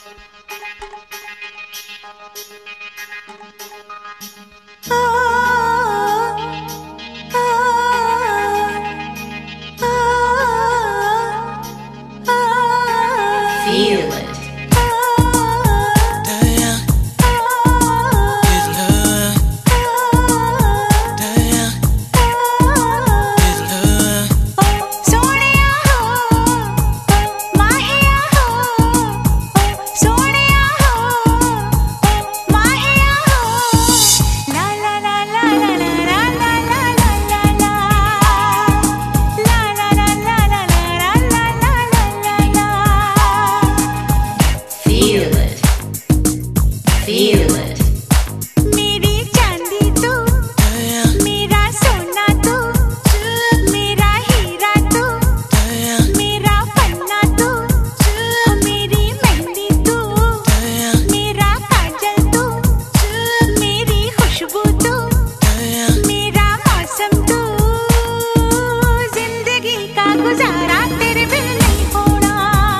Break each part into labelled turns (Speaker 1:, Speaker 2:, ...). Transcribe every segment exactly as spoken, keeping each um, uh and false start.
Speaker 1: Feel it. Feel it.
Speaker 2: मेरी चांदी तू, मेरा सोना तू, मेरा हीरा तू, मेरा पन्ना तू, मेरी मेहंदी तू, मेरा काजल तू, मेरी खुशबू तू, मेरा मौसम तू। जिंदगी का गुजारा तेरे बिन नहीं होना।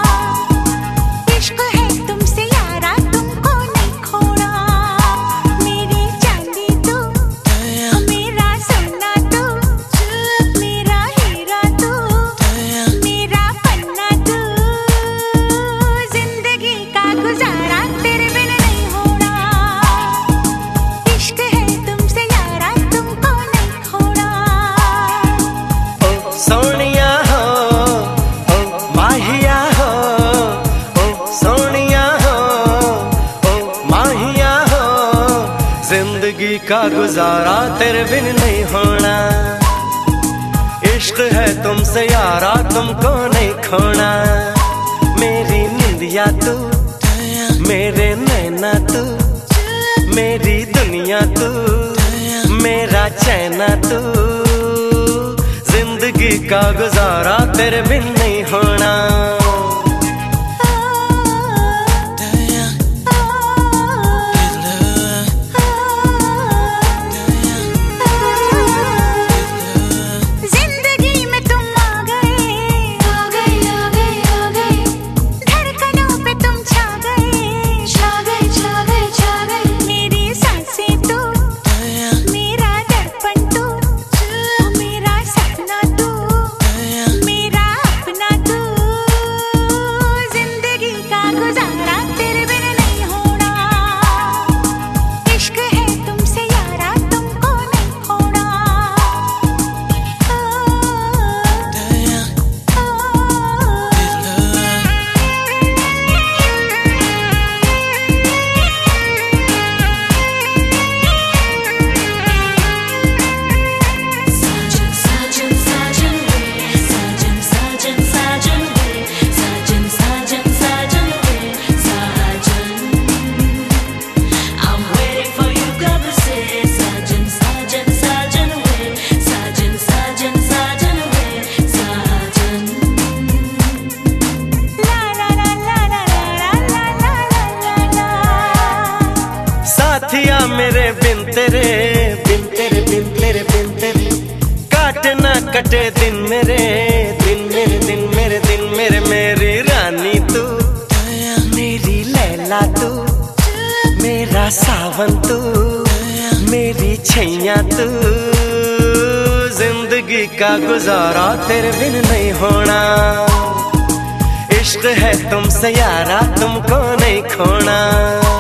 Speaker 2: इश्क है तुमसे यारा, तुमको नहीं खोना। मेरी चांदी तू, मेरा सोना तू, मेरा हीरा तू, मेरा पन्ना तू। जिंदगी का गुजारा तेरे बिन नहीं होना। इश्क है तुमसे यारा, तुमको नहीं खोना।
Speaker 3: ओ सोनिया हो, ओ माहिया हो, ओ सोनिया हो, ओ माहिया हो। जिंदगी का गुजारा तेरे बिन नहीं होना। इश्क है तुमसे यारा, तुमको नहीं खोना। मेरी निंदिया तू, मेरे नैना तू, मेरी दुनिया तू, मेरा चैना तू। जिंदगी का गुजारा तेरे बिन नहीं होना।
Speaker 2: जिंदगी में तुम आ गए, आ गए, आ गए, आ गए। धड़कनों पे तुम छा गए, छा गए, छा गए, छा गए। मेरी सांसें तू, मेरा दर्पण तू, मेरा सपना तू, मेरा अपना तू। जिंदगी का गुजारा तेरे बिन नहीं होना। इश्क है तुमसे यारा, तुमको नहीं खोना।
Speaker 1: Sajan, sajan, sajan we. Sajan, sajan, sajan we. Sajan, sajan, sajan we. Sajan. I'm waiting for you, come to say. Sajan, sajan, sajan we. Sajan, sajan, sajan we. Sajan.
Speaker 2: ला ला ला ला ला ला ला ला ला ला।
Speaker 3: साथिया मेरे बिन तेरे, बिन तेरे, बिन तेरे, बिन तेरे। काटे ना कटे दिन मेरे, दिन मेरे, दिन मेरे, दिन मेरे। मेरी रानी तू, मेरी लैला तू, मेरा सावन तू, मेरी छैया तू। जिंदगी का गुजारा तेरे बिन नहीं होना। इश्क है तुमसे यारा, तुमको नहीं खोना।